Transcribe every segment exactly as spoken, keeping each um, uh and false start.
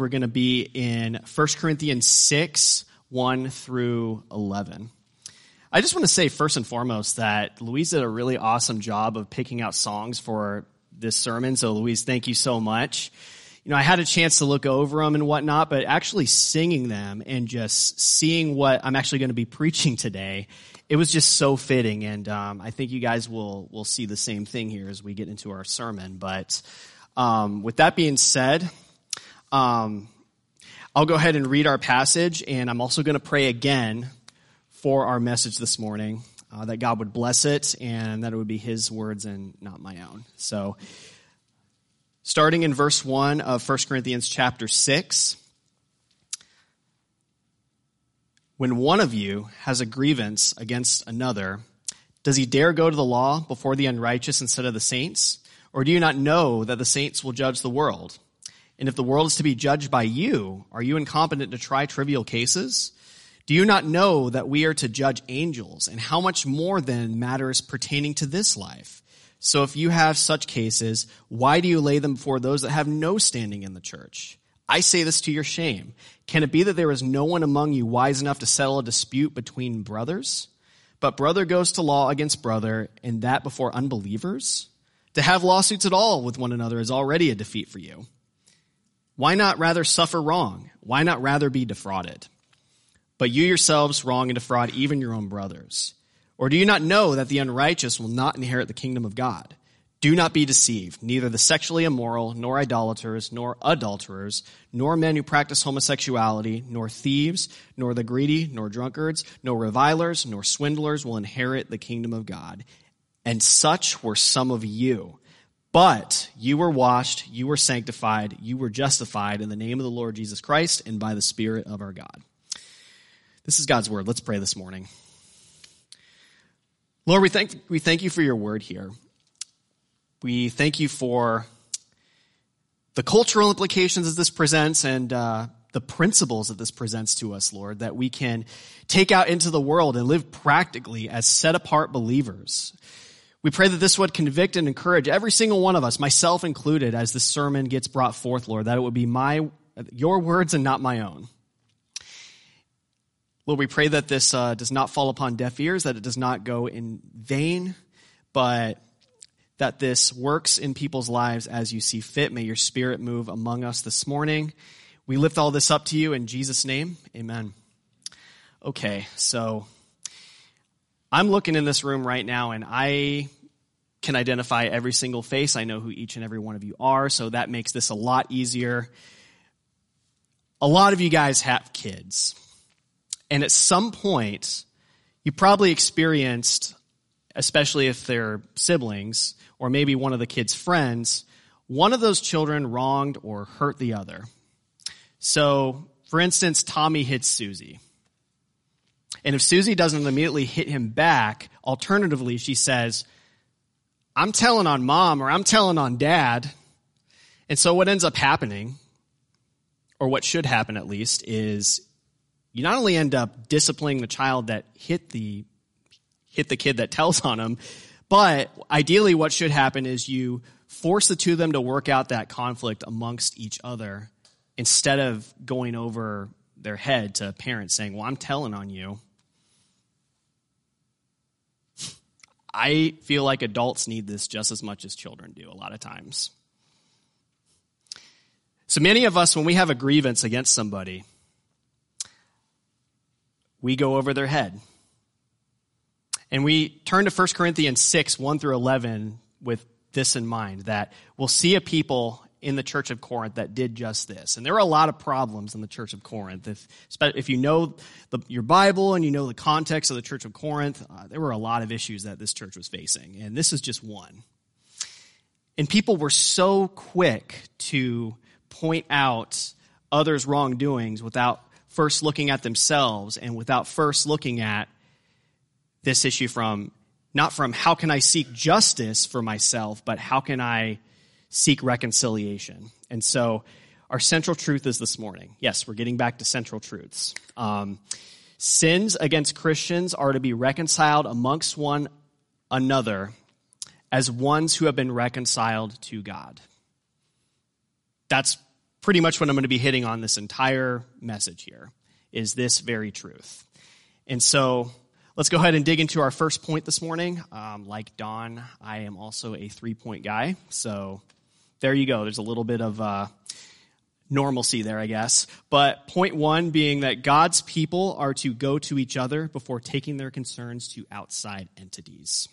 we're going to be in First Corinthians six, one through eleven. I just want to say first and foremost that Louise did a really awesome job of picking out songs for this sermon. So Louise, thank you so much. You know, I had a chance to look over them and whatnot, but actually singing them and just seeing what I'm actually going to be preaching today, it was just so fitting. And um, I think you guys will will see the same thing here as we get into our sermon. But um, with that being said, um, I'll go ahead and read our passage, and I'm also going to pray again for our message this morning, uh, that God would bless it and that it would be his words and not my own. So, starting in verse one of First Corinthians chapter six, when one of you has a grievance against another, does he dare go to the law before the unrighteous instead of the saints? Or do you not know that the saints will judge the world? And if the world is to be judged by you, are you incompetent to try trivial cases? Do you not know that we are to judge angels, and how much more then matters pertaining to this life? So if you have such cases, why do you lay them before those that have no standing in the church? I say this to your shame. Can it be that there is no one among you wise enough to settle a dispute between brothers? But brother goes to law against brother, and that before unbelievers? To have lawsuits at all with one another is already a defeat for you. Why not rather suffer wrong? Why not rather be defrauded? But you yourselves wrong and defraud even your own brothers. Or do you not know that the unrighteous will not inherit the kingdom of God? Do not be deceived. Neither the sexually immoral, nor idolaters, nor adulterers, nor men who practice homosexuality, nor thieves, nor the greedy, nor drunkards, nor revilers, nor swindlers will inherit the kingdom of God. And such were some of you. But you were washed, you were sanctified, you were justified in the name of the Lord Jesus Christ and by the Spirit of our God. This is God's word. Let's pray this morning. Lord, we thank we thank you for your word here. We thank you for the cultural implications that this presents and uh, the principles that this presents to us, Lord, that we can take out into the world and live practically as set-apart believers. We pray that this would convict and encourage every single one of us, myself included, as this sermon gets brought forth, Lord, that it would be my your words and not my own. Lord, we pray that this uh, does not fall upon deaf ears, that it does not go in vain, but that this works in people's lives as you see fit. May your Spirit move among us this morning. We lift all this up to you in Jesus' name. Amen. Okay, so I'm looking in this room right now, and I can identify every single face. I know who each and every one of you are, so that makes this a lot easier. A lot of you guys have kids. And at some point, you probably experienced, especially if they're siblings, or maybe one of the kids' friends, one of those children wronged or hurt the other. So, for instance, Tommy hits Susie. And if Susie doesn't immediately hit him back, alternatively, she says, I'm telling on mom, or I'm telling on dad. And so what ends up happening, or what should happen at least, is you not only end up disciplining the child that hit the hit the kid that tells on him, but ideally what should happen is you force the two of them to work out that conflict amongst each other instead of going over their head to parents saying, well, I'm telling on you. I feel like adults need this just as much as children do a lot of times. So many of us, when we have a grievance against somebody, we go over their head. And we turn to First Corinthians six, one through eleven with this in mind, that we'll see a people in the church of Corinth that did just this. And there were a lot of problems in the church of Corinth. If, if you know the, your Bible and you know the context of the church of Corinth, uh, there were a lot of issues that this church was facing. And this is just one. And people were so quick to point out others' wrongdoings without first looking at themselves and without first looking at this issue from, not from how can I seek justice for myself, but how can I seek reconciliation. And so our central truth is this morning. Yes, we're getting back to central truths. Um, sins against Christians are to be reconciled amongst one another as ones who have been reconciled to God. That's pretty much what I'm going to be hitting on this entire message here, is this very truth. And so let's go ahead and dig into our first point this morning. Um, like Don, I am also a three-point guy. So there you go. There's a little bit of uh, normalcy there, I guess. But point one being that God's people are to go to each other before taking their concerns to outside entities.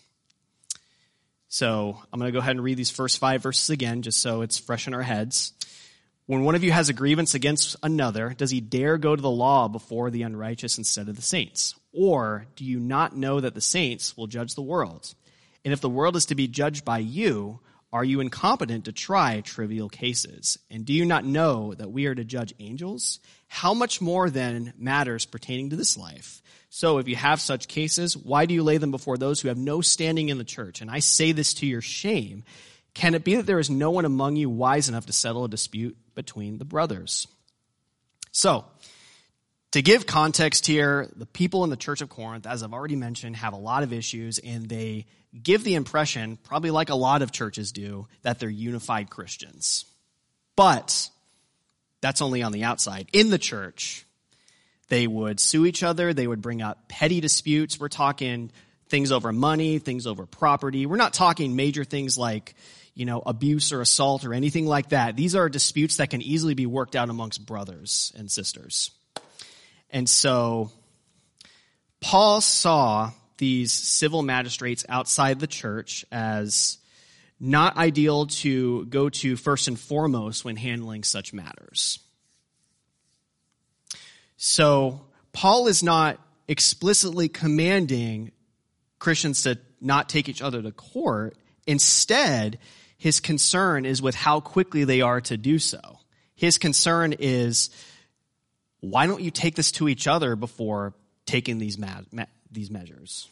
So I'm going to go ahead and read these first five verses again, just so it's fresh in our heads. When one of you has a grievance against another, does he dare go to the law before the unrighteous instead of the saints? Or do you not know that the saints will judge the world? And if the world is to be judged by you, are you incompetent to try trivial cases? And do you not know that we are to judge angels? How much more then matters pertaining to this life? So if you have such cases, why do you lay them before those who have no standing in the church? And I say this to your shame. Can it be that there is no one among you wise enough to settle a dispute between the brothers? So, to give context here, the people in the church of Corinth, as I've already mentioned, have a lot of issues, and they give the impression, probably like a lot of churches do, that they're unified Christians. But that's only on the outside. In the church, they would sue each other. They would bring up petty disputes. We're talking things over money, things over property. We're not talking major things like, you know, abuse or assault or anything like that. These are disputes that can easily be worked out amongst brothers and sisters. And so Paul saw these civil magistrates outside the church as not ideal to go to first and foremost when handling such matters. So Paul is not explicitly commanding Christians to not take each other to court. Instead, his concern is with how quickly they are to do so. His concern is, why don't you take this to each other before taking these ma- ma- these measures?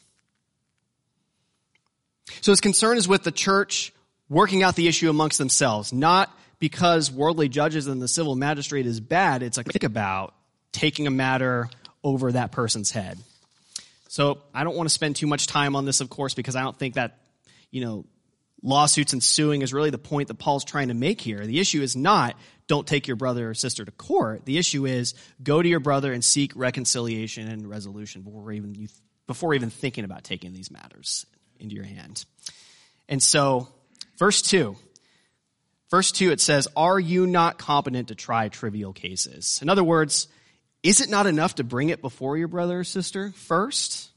So his concern is with the church working out the issue amongst themselves, not because worldly judges and the civil magistrate is bad. It's like, think about taking a matter over that person's head. So I don't want to spend too much time on this, of course, because I don't think that, you know, lawsuits and suing is really the point that Paul's trying to make here. The issue is not don't take your brother or sister to court. The issue is go to your brother and seek reconciliation and resolution before even you, before even thinking about taking these matters into your hand. And so, verse two. Verse two, it says, are you not competent to try trivial cases? In other words, is it not enough to bring it before your brother or sister first?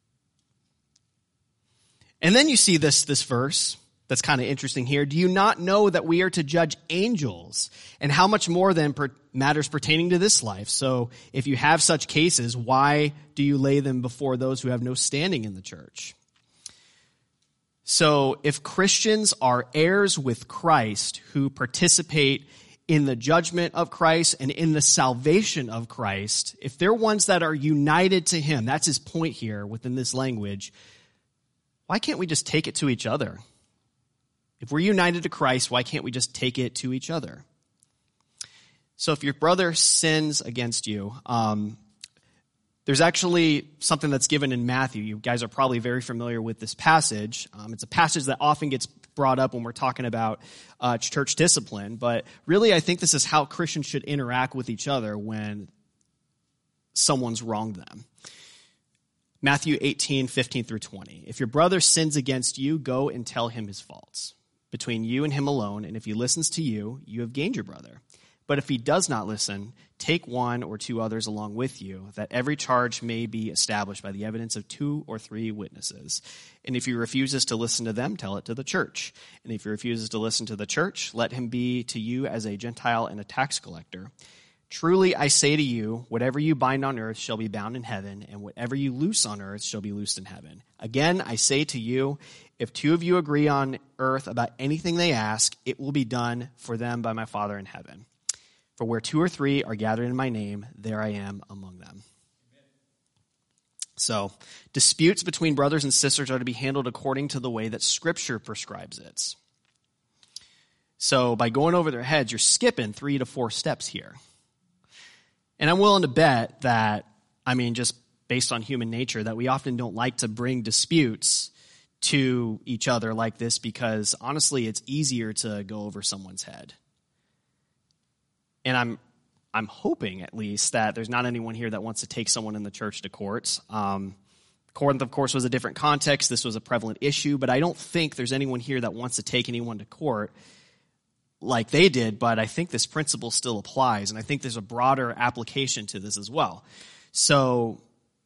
And then you see this, this verse that's kind of interesting here. Do you not know that we are to judge angels? And how much more than per- matters pertaining to this life? So if you have such cases, why do you lay them before those who have no standing in the church? So if Christians are heirs with Christ who participate in the judgment of Christ and in the salvation of Christ, if they're ones that are united to him, that's his point here within this language, why can't we just take it to each other? If we're united to Christ, why can't we just take it to each other? So if your brother sins against you, um, there's actually something that's given in Matthew. You guys are probably very familiar with this passage. Um, it's a passage that often gets brought up when we're talking about uh, church discipline. But really, I think this is how Christians should interact with each other when someone's wronged them. Matthew eighteen, fifteen through twenty. If your brother sins against you, go and tell him his faults between you and him alone. And if he listens to you, you have gained your brother. But if he does not listen, take one or two others along with you, that every charge may be established by the evidence of two or three witnesses. And if he refuses to listen to them, tell it to the church. And if he refuses to listen to the church, let him be to you as a Gentile and a tax collector. Truly I say to you, whatever you bind on earth shall be bound in heaven, and whatever you loose on earth shall be loosed in heaven. Again, I say to you, if two of you agree on earth about anything they ask, it will be done for them by my Father in heaven. For where two or three are gathered in my name, there I am among them. Amen. So, disputes between brothers and sisters are to be handled according to the way that Scripture prescribes it. So, by going over their heads, you're skipping three to four steps here. And I'm willing to bet that, I mean, just based on human nature, that we often don't like to bring disputes to each other like this because, honestly, it's easier to go over someone's head. And I'm I'm hoping, at least, that there's not anyone here that wants to take someone in the church to court. Um, Corinth, of course, was a different context. This was a prevalent issue, but I don't think there's anyone here that wants to take anyone to court like they did, but I think this principle still applies, and I think there's a broader application to this as well. So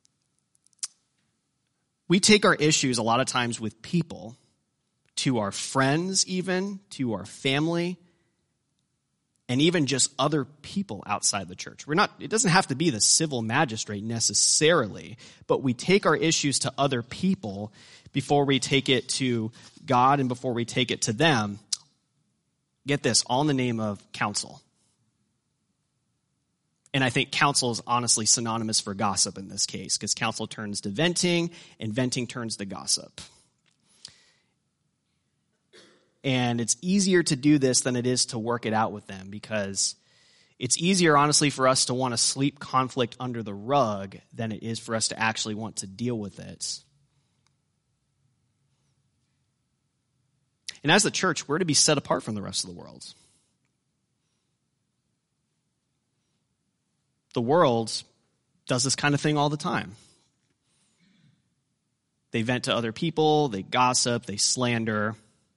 we take our issues a lot of times with people, to our friends even, to our family, and even just other people outside the church. We're not, it doesn't have to be the civil magistrate necessarily, but we take our issues to other people before we take it to God and before we take it to them. Get this, all in the name of counsel. And I think counsel is honestly synonymous for gossip in this case, because counsel turns to venting and venting turns to gossip. And it's easier to do this than it is to work it out with them, because it's easier, honestly, for us to want to sweep conflict under the rug than it is for us to actually want to deal with it. And as the church, we're to be set apart from the rest of the world. The world does this kind of thing all the time. They vent to other people, they gossip, they slander.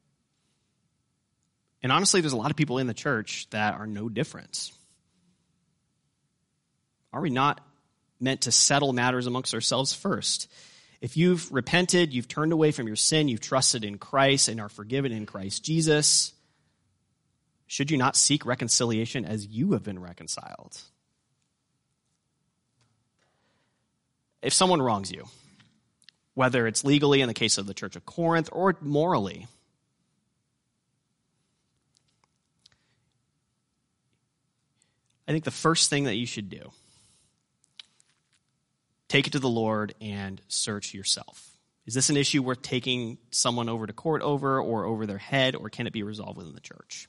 And honestly, there's a lot of people in the church that are no different. Are we not meant to settle matters amongst ourselves first? If you've repented, you've turned away from your sin, you've trusted in Christ and are forgiven in Christ Jesus, should you not seek reconciliation as you have been reconciled? If someone wrongs you, whether it's legally in the case of the Church of Corinth or morally, I think the first thing that you should do, take it to the Lord and search yourself. Is this an issue worth taking someone over to court over or over their head, or can it be resolved within the church?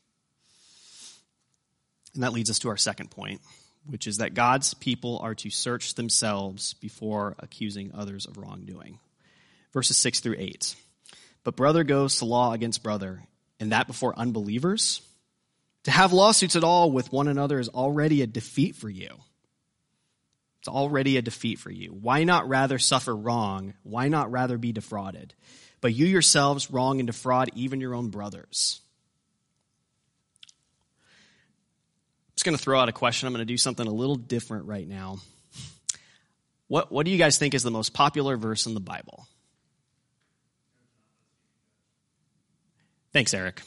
And that leads us to our second point, which is that God's people are to search themselves before accusing others of wrongdoing. Verses six through eight. But brother goes to law against brother, and that before unbelievers? To have lawsuits at all with one another is already a defeat for you. It's already a defeat for you. Why not rather suffer wrong? Why not rather be defrauded? But you yourselves wrong and defraud even your own brothers. I'm just going to throw out a question. I'm going to do something a little different right now. What, what do you guys think is the most popular verse in the Bible? Thanks, Eric.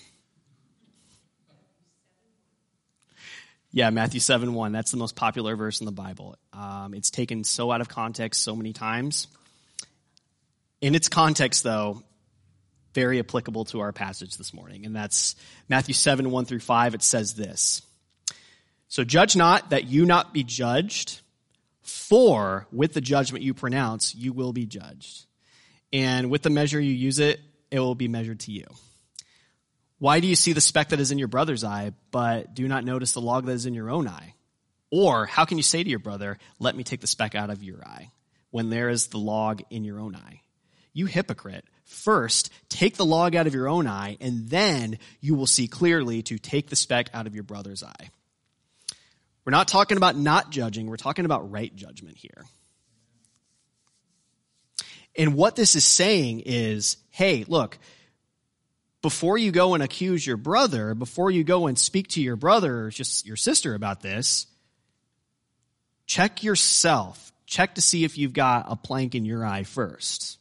Yeah, Matthew seven one. That's the most popular verse in the Bible. Um, it's taken so out of context so many times. In its context, though, very applicable to our passage this morning. And that's Matthew seven one through five. It says this. So judge not that you not be judged, for with the judgment you pronounce, you will be judged. And with the measure you use it, it will be measured to you. Why do you see the speck that is in your brother's eye, but do not notice the log that is in your own eye? Or how can you say to your brother, let me take the speck out of your eye, when there is the log in your own eye? You hypocrite, first take the log out of your own eye, and then you will see clearly to take the speck out of your brother's eye. We're not talking about not judging, we're talking about right judgment here. And what this is saying is, hey, look, before you go and accuse your brother, before you go and speak to your brother or just your sister about this, check yourself. Check to see if you've got a plank in your eye first.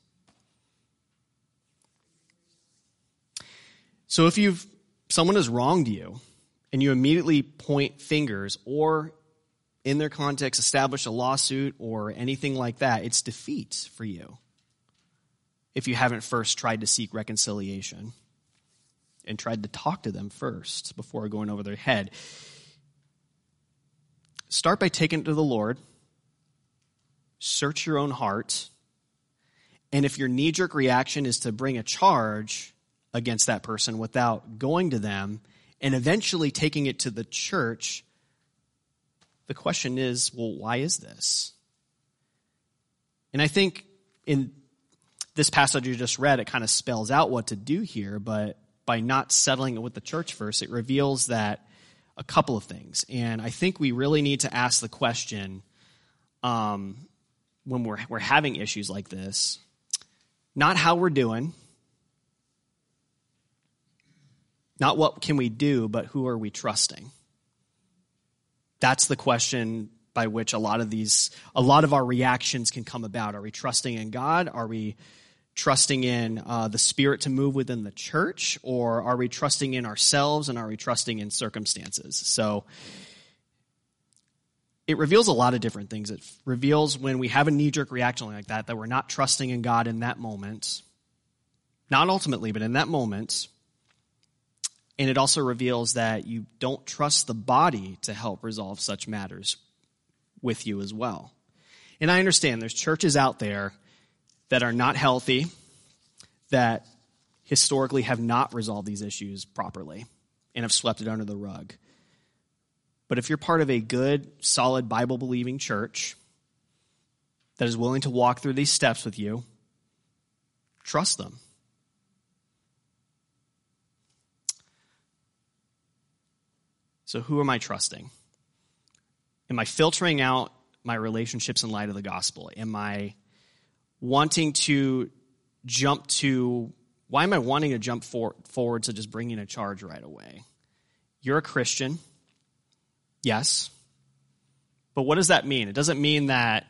So if you've someone has wronged you and you immediately point fingers or in their context establish a lawsuit or anything like that, it's defeat for you if you haven't first tried to seek reconciliation and tried to talk to them first before going over their head. Start by taking it to the Lord. Search your own heart. And if your knee-jerk reaction is to bring a charge against that person without going to them and eventually taking it to the church, the question is, well, why is this? And I think in this passage you just read, it kind of spells out what to do here, but by not settling it with the church first, it reveals that a couple of things. And I think we really need to ask the question um, when we're, we're having issues like this, not how we're doing, not what can we do, but who are we trusting? That's the question by which a lot of these, a lot of our reactions can come about. Are we trusting in God? Are we trusting in uh, the Spirit to move within the church? Or are we trusting in ourselves, and are we trusting in circumstances? So it reveals a lot of different things. It reveals when we have a knee-jerk reaction like that, that we're not trusting in God in that moment. Not ultimately, but in that moment. And it also reveals that you don't trust the body to help resolve such matters with you as well. And I understand there's churches out there that are not healthy, that historically have not resolved these issues properly and have swept it under the rug. But if you're part of a good, solid, Bible-believing church that is willing to walk through these steps with you, trust them. So who am I trusting? Am I filtering out my relationships in light of the gospel? Am I wanting to jump to, why am I wanting to jump for, forward to just bringing a charge right away? You're a Christian, yes. But what does that mean? It doesn't mean that,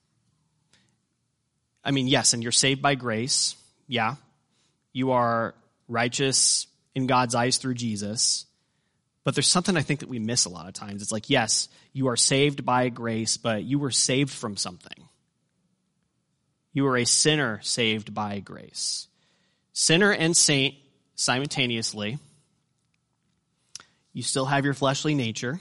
I mean, yes, and you're saved by grace, yeah. You are righteous in God's eyes through Jesus. But there's something I think that we miss a lot of times. It's like, yes, you are saved by grace, but you were saved from something. You were a sinner saved by grace. Sinner and saint simultaneously. You still have your fleshly nature,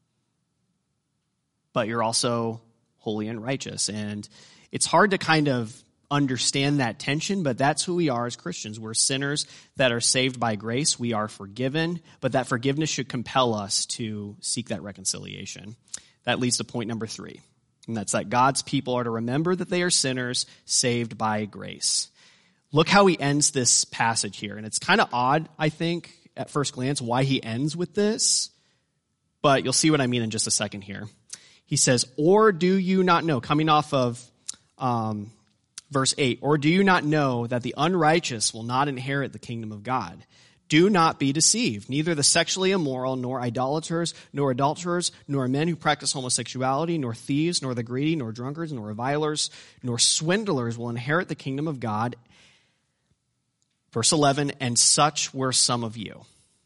but you're also holy and righteous. And it's hard to kind of understand that tension, but that's who we are as Christians. We're sinners that are saved by grace. We are forgiven, but that forgiveness should compel us to seek that reconciliation. That leads to point number three, and that's that God's people are to remember that they are sinners saved by grace. Look how he ends this passage here, and it's kind of odd, I think, at first glance, why he ends with this, but you'll see what I mean in just a second here. He says, or do you not know, coming off of um, verse eight, or do you not know that the unrighteous will not inherit the kingdom of God? Do not be deceived. Neither the sexually immoral, nor idolaters, nor adulterers, nor men who practice homosexuality, nor thieves, nor the greedy, nor drunkards, nor revilers, nor swindlers will inherit the kingdom of God. Verse eleven, and such were some of you.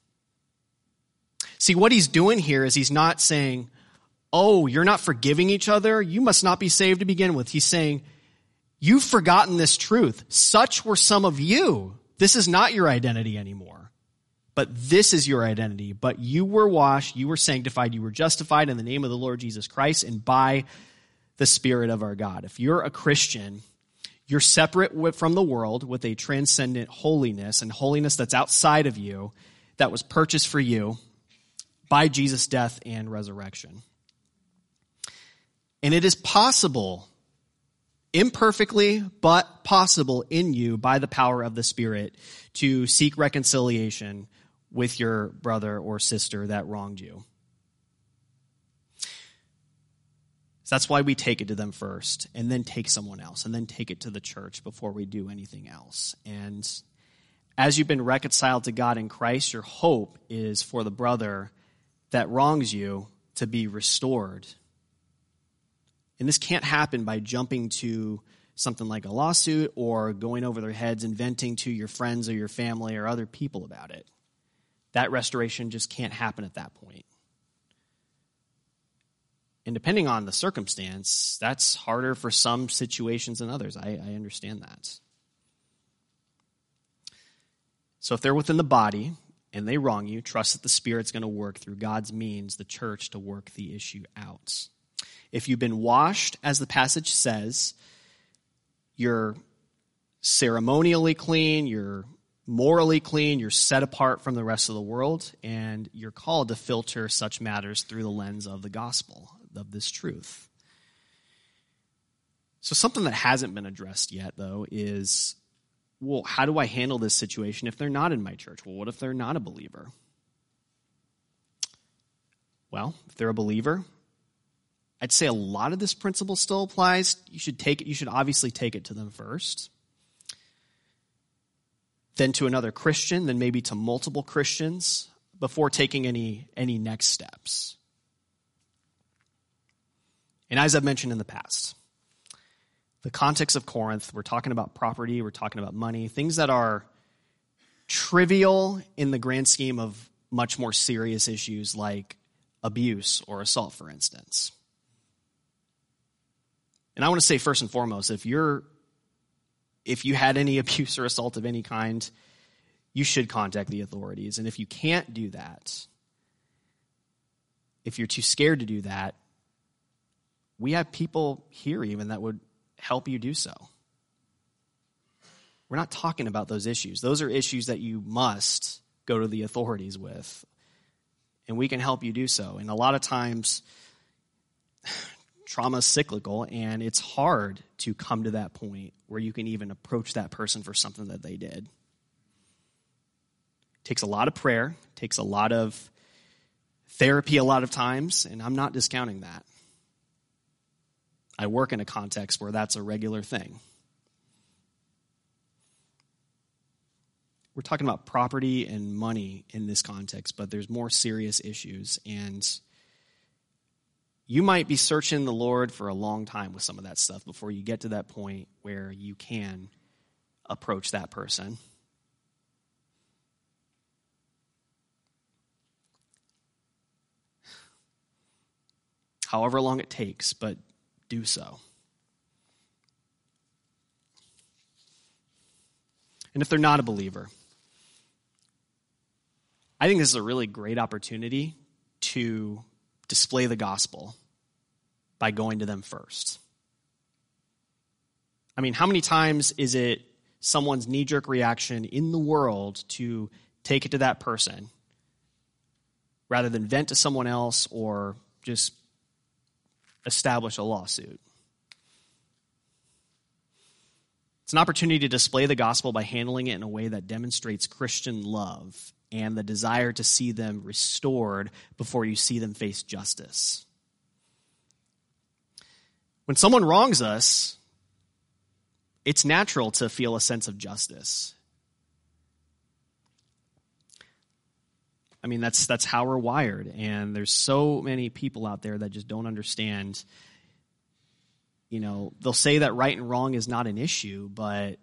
See, what he's doing here is he's not saying, oh, you're not forgiving each other, you must not be saved to begin with. He's saying, you've forgotten this truth. Such were some of you. This is not your identity anymore. But this is your identity. But you were washed, you were sanctified, you were justified in the name of the Lord Jesus Christ and by the Spirit of our God. If you're a Christian, you're separate from the world with a transcendent holiness and holiness that's outside of you, that was purchased for you by Jesus' death and resurrection. And it is possible, imperfectly, but possible in you by the power of the Spirit to seek reconciliation with your brother or sister that wronged you. So that's why we take it to them first, and then take someone else, and then take it to the church before we do anything else. And as you've been reconciled to God in Christ, your hope is for the brother that wrongs you to be restored. And this can't happen by jumping to something like a lawsuit or going over their heads and venting to your friends or your family or other people about it. That restoration just can't happen at that point. And depending on the circumstance, that's harder for some situations than others. I, I understand that. So if they're within the body and they wrong you, trust that the Spirit's going to work through God's means, the church, to work the issue out. If you've been washed, as the passage says, you're ceremonially clean, you're morally clean, you're set apart from the rest of the world, and you're called to filter such matters through the lens of the gospel, of this truth. So something that hasn't been addressed yet, though, is, well, how do I handle this situation if they're not in my church? Well, what if they're not a believer? Well, if they're a believer, I'd say a lot of this principle still applies. You should take it, you should obviously take it to them first. Then to another Christian, then maybe to multiple Christians before taking any, any next steps. And as I've mentioned in the past, the context of Corinth, we're talking about property, we're talking about money, things that are trivial in the grand scheme of much more serious issues like abuse or assault, for instance. And I want to say first and foremost, if you're if you had any abuse or assault of any kind, you should contact the authorities. And if you can't do that, if you're too scared to do that, we have people here even that would help you do so. We're not talking about those issues. Those are issues that you must go to the authorities with, and we can help you do so. And a lot of times, trauma is cyclical, and it's hard to come to that point where you can even approach that person for something that they did. It takes a lot of prayer, it takes a lot of therapy a lot of times, and I'm not discounting that. I work in a context where that's a regular thing. We're talking about property and money in this context, but there's more serious issues, and you might be searching the Lord for a long time with some of that stuff before you get to that point where you can approach that person. However long it takes, but do so. And if they're not a believer, I think this is a really great opportunity to display the gospel by going to them first. I mean, how many times is it someone's knee-jerk reaction in the world to take it to that person rather than vent to someone else or just establish a lawsuit? It's an opportunity to display the gospel by handling it in a way that demonstrates Christian love and the desire to see them restored before you see them face justice. When someone wrongs us, it's natural to feel a sense of justice. I mean, that's that's how we're wired, and there's so many people out there that just don't understand. You know, they'll say that right and wrong is not an issue, but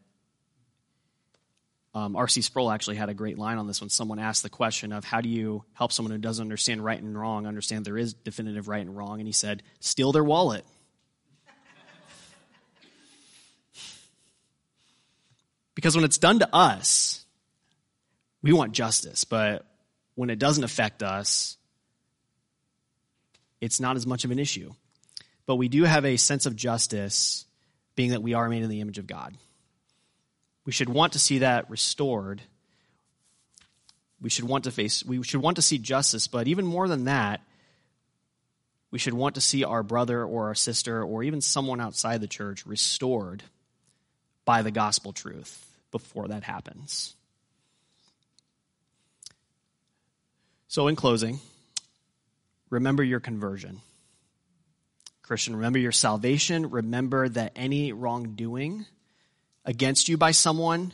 um, R C Sproul actually had a great line on this when someone asked the question of how do you help someone who doesn't understand right and wrong understand there is definitive right and wrong, and he said, steal their wallet. Because when it's done to us, we want justice, but when it doesn't affect us, it's not as much of an issue. But we do have a sense of justice, being that we are made in the image of God. We should want to see that restored. We should want to face, we should want to see justice, but even more than that, we should want to see our brother or our sister or even someone outside the church restored by the gospel truth before that happens. So in closing, remember your conversion. Christian, remember your salvation. Remember that any wrongdoing against you by someone,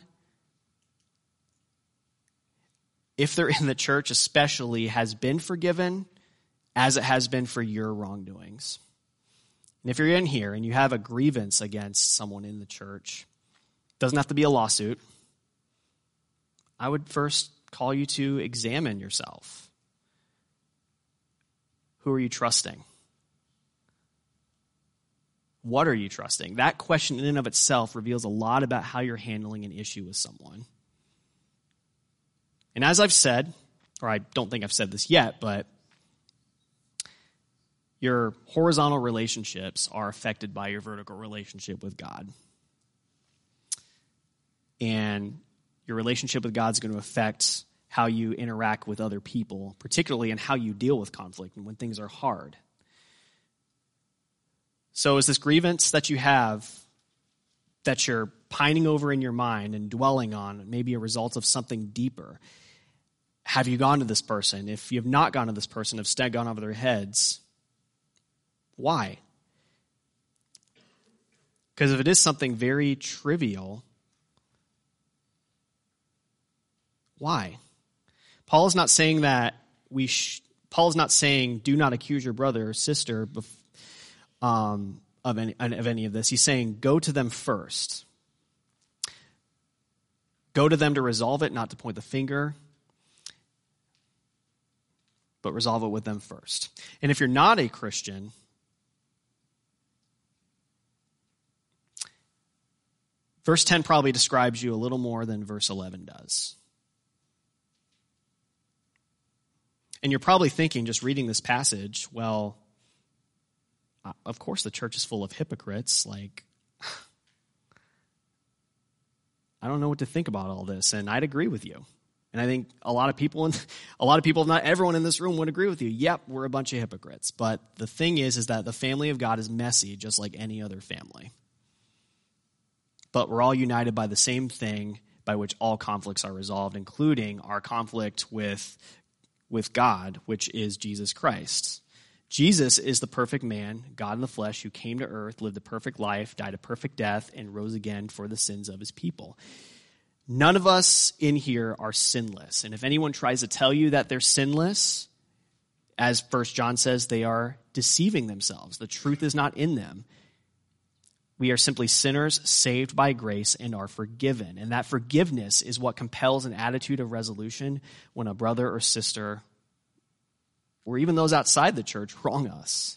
if they're in the church especially, has been forgiven as it has been for your wrongdoings. And if you're in here and you have a grievance against someone in the church, it doesn't have to be a lawsuit. I would first call you to examine yourself. Who are you trusting? What are you trusting? That question in and of itself reveals a lot about how you're handling an issue with someone. And as I've said, or I don't think I've said this yet, but your horizontal relationships are affected by your vertical relationship with God. And your relationship with God is going to affect how you interact with other people, particularly in how you deal with conflict and when things are hard. So is this grievance that you have that you're pining over in your mind and dwelling on maybe a result of something deeper? have you gone to this person? If you have not gone to this person, have instead gone over their heads, why? Because if it is something very trivial, why? Paul is not saying that we. Sh- Paul is not saying do not accuse your brother or sister bef- um, of any of any of this. He's saying go to them first. Go to them to resolve it, not to point the finger, but resolve it with them first. And if you're not a Christian, verse ten probably describes you a little more than verse eleven does. And you're probably thinking, just reading this passage, well, of course the church is full of hypocrites. Like, I don't know what to think about all this. And I'd agree with you. And I think a lot of people, in, a lot of people, not everyone in this room would agree with you. Yep, we're a bunch of hypocrites. But the thing is, is that the family of God is messy, just like any other family. But we're all united by the same thing by which all conflicts are resolved, including our conflict with with God, which is Jesus Christ. Jesus is the perfect man, God in the flesh, who came to earth, lived a perfect life, died a perfect death, and rose again for the sins of his people. None of us in here are sinless. And if anyone tries to tell you that they're sinless, as First John says, they are deceiving themselves. The truth is not in them. We are simply sinners saved by grace and are forgiven. And that forgiveness is what compels an attitude of resolution when a brother or sister, or even those outside the church, wrong us.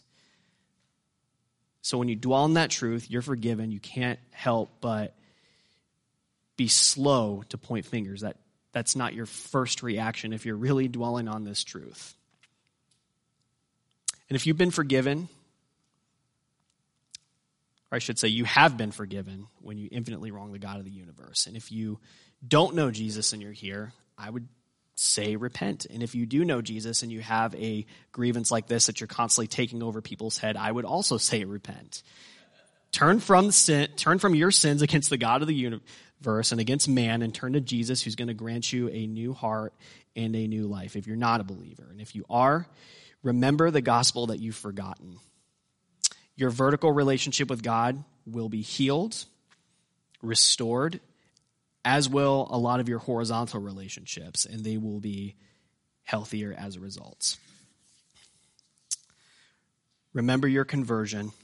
So when you dwell on that truth, you're forgiven. You can't help but be slow to point fingers. That, that's not your first reaction if you're really dwelling on this truth. And if you've been forgiven, or I should say you have been forgiven when you infinitely wrong the God of the universe. And if you don't know Jesus and you're here, I would say repent. And if you do know Jesus and you have a grievance like this that you're constantly taking over people's head, I would also say repent. Turn from sin, turn from your sins against the God of the universe and against man, and turn to Jesus, who's going to grant you a new heart and a new life if you're not a believer. And if you are, remember the gospel that you've forgotten. Your vertical relationship with God will be healed, restored, as will a lot of your horizontal relationships, and they will be healthier as a result. Remember your conversion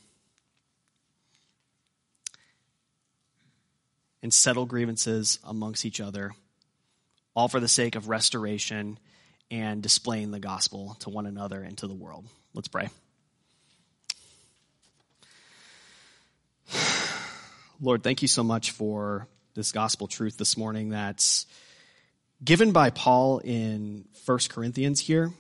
and settle grievances amongst each other, all for the sake of restoration and displaying the gospel to one another and to the world. Let's pray. Lord, thank you so much for this gospel truth this morning that's given by Paul in First Corinthians here.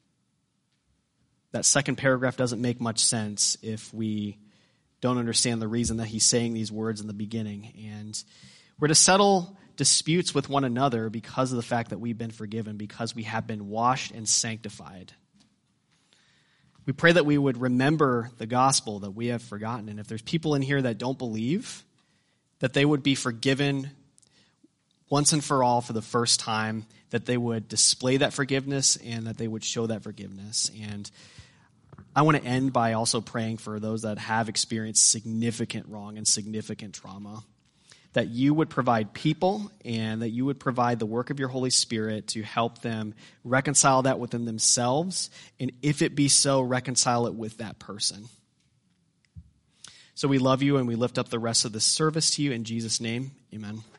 That second paragraph doesn't make much sense if we don't understand the reason that he's saying these words in the beginning. And we're to settle disputes with one another because of the fact that we've been forgiven, because we have been washed and sanctified. We pray that we would remember the gospel that we have forgotten. And if there's people in here that don't believe, that they would be forgiven once and for all for the first time, that they would display that forgiveness and that they would show that forgiveness. And I want to end by also praying for those that have experienced significant wrong and significant trauma, that you would provide people and that you would provide the work of your Holy Spirit to help them reconcile that within themselves, and if it be so, reconcile it with that person. So we love you and we lift up the rest of this service to you in Jesus' name. Amen.